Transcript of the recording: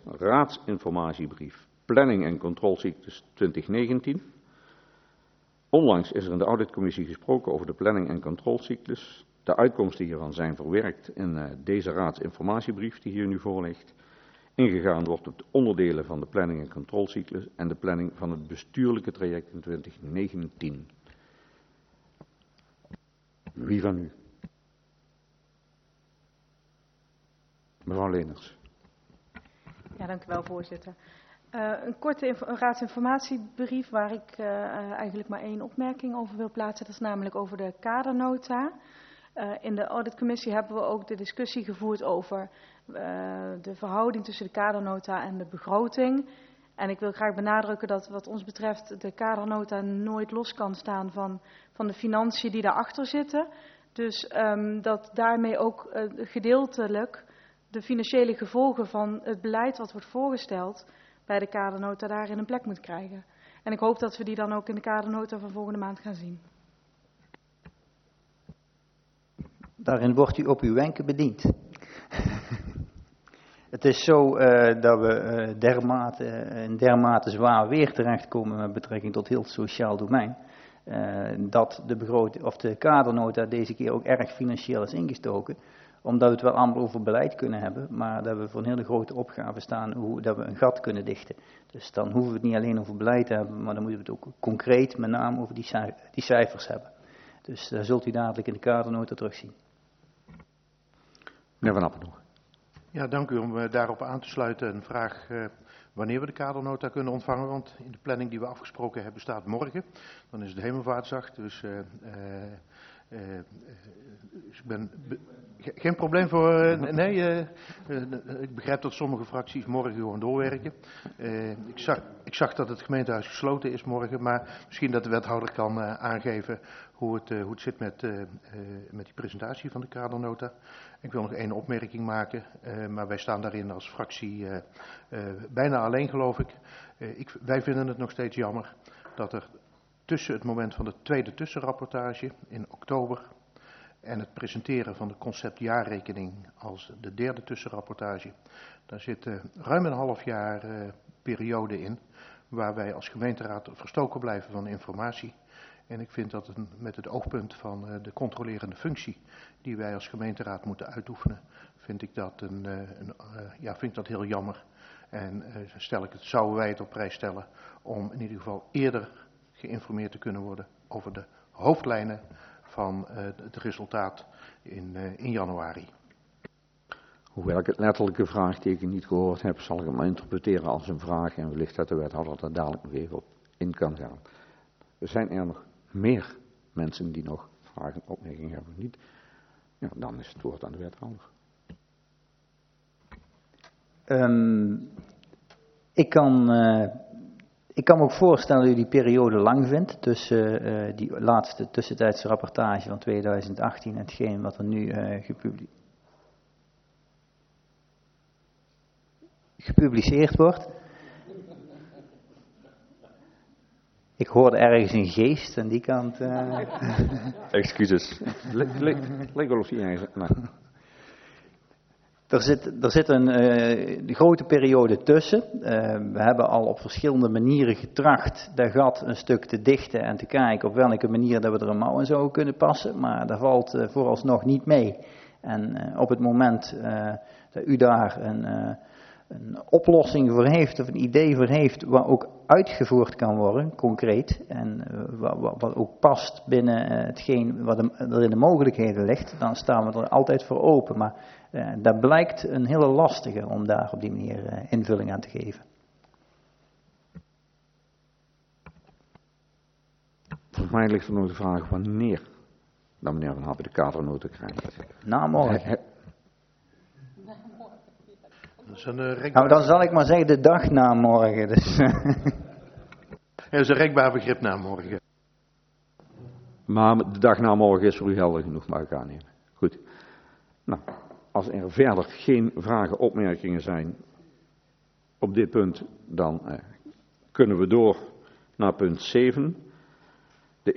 raadsinformatiebrief Planning en controlecyclus 2019. Onlangs is er in de auditcommissie gesproken over de planning- en controlecyclus. De uitkomsten hiervan zijn verwerkt in deze raadsinformatiebrief die hier nu voor ligt. Ingegaan wordt op de onderdelen van de planning- en controlecyclus en de planning van het bestuurlijke traject in 2019. Wie van u? Mevrouw Leenders. Ja, dank u wel, voorzitter. Een korte raadsinformatiebrief waar ik eigenlijk maar één opmerking over wil plaatsen. Dat is namelijk over de kadernota. In de auditcommissie hebben we ook de discussie gevoerd over de verhouding tussen de kadernota en de begroting. En ik wil graag benadrukken dat wat ons betreft de kadernota nooit los kan staan van de financiën die daarachter zitten. Dus dat daarmee ook gedeeltelijk de financiële gevolgen van het beleid wat wordt voorgesteld bij de kadernota daarin een plek moet krijgen. En ik hoop dat we die dan ook in de kadernota van volgende maand gaan zien. Daarin wordt u op uw wenken bediend. Het is zo dat we in dermate zwaar weer terechtkomen met betrekking tot heel het sociaal domein. Dat de kadernota deze keer ook erg financieel is ingestoken. Omdat we het wel allemaal over beleid kunnen hebben, maar dat we voor een hele grote opgave staan dat we een gat kunnen dichten. Dus dan hoeven we het niet alleen over beleid te hebben, maar dan moeten we het ook concreet met name over die cijfers hebben. Dus daar zult u dadelijk in de kadernota terugzien. Meneer Van Appeldoorn. Ja, dank u om daarop aan te sluiten. Een vraag wanneer we de kadernota kunnen ontvangen, want in de planning die we afgesproken hebben staat morgen. Dan is het Hemelvaartsdag, dus ik ben geen probleem voor. Ik begrijp dat sommige fracties morgen gewoon doorwerken. Ik zag dat het gemeentehuis gesloten is morgen, maar misschien dat de wethouder kan aangeven hoe het zit met die presentatie van de kadernota. Ik wil nog één opmerking maken, maar wij staan daarin als fractie bijna alleen, geloof ik. Wij vinden het nog steeds jammer dat er tussen het moment van de tweede tussenrapportage in oktober en het presenteren van de conceptjaarrekening als de derde tussenrapportage, daar zit ruim een half jaar periode in waar wij als gemeenteraad verstoken blijven van informatie. En ik vind dat met het oogpunt van de controlerende functie die wij als gemeenteraad moeten uitoefenen, vind ik dat heel jammer. En zouden wij het op prijs stellen om in ieder geval eerder geïnformeerd te kunnen worden over de hoofdlijnen van het resultaat in januari. Hoewel ik het letterlijke vraagteken niet gehoord heb, zal ik hem interpreteren als een vraag en wellicht dat de wethouder daar dadelijk nog even op in kan gaan. Er zijn er nog meer mensen die nog vragen en opmerkingen hebben. Niet? Ja, dan is het woord aan de wethouder. Ik kan me ook voorstellen dat u die periode lang vindt tussen die laatste tussentijdse rapportage van 2018 en hetgeen wat er nu gepubliceerd wordt. Ik hoorde ergens een geest aan die kant. Excuses. Er zit een grote periode tussen. We hebben al op verschillende manieren getracht dat gat een stuk te dichten en te kijken op welke manier dat we er een mouw in zouden kunnen passen. Maar dat valt vooralsnog niet mee. En op het moment dat u daar een oplossing voor heeft of een idee voor heeft wat ook uitgevoerd kan worden, concreet, en wat ook past binnen hetgeen wat er in de mogelijkheden ligt, dan staan we er altijd voor open. Maar dat blijkt een hele lastige om daar op die manier invulling aan te geven. Volgens mij ligt er nog de vraag wanneer dan meneer Van Happen de kadernota krijgt. Na morgen. Nou, dan zal ik maar zeggen de dag na morgen. Dus. Dat is een rekbaar begrip na morgen. Maar de dag na morgen is voor u helder genoeg, mag ik aannemen. Goed. Nou, als er verder geen vragen, opmerkingen zijn op dit punt, dan kunnen we door naar punt 7.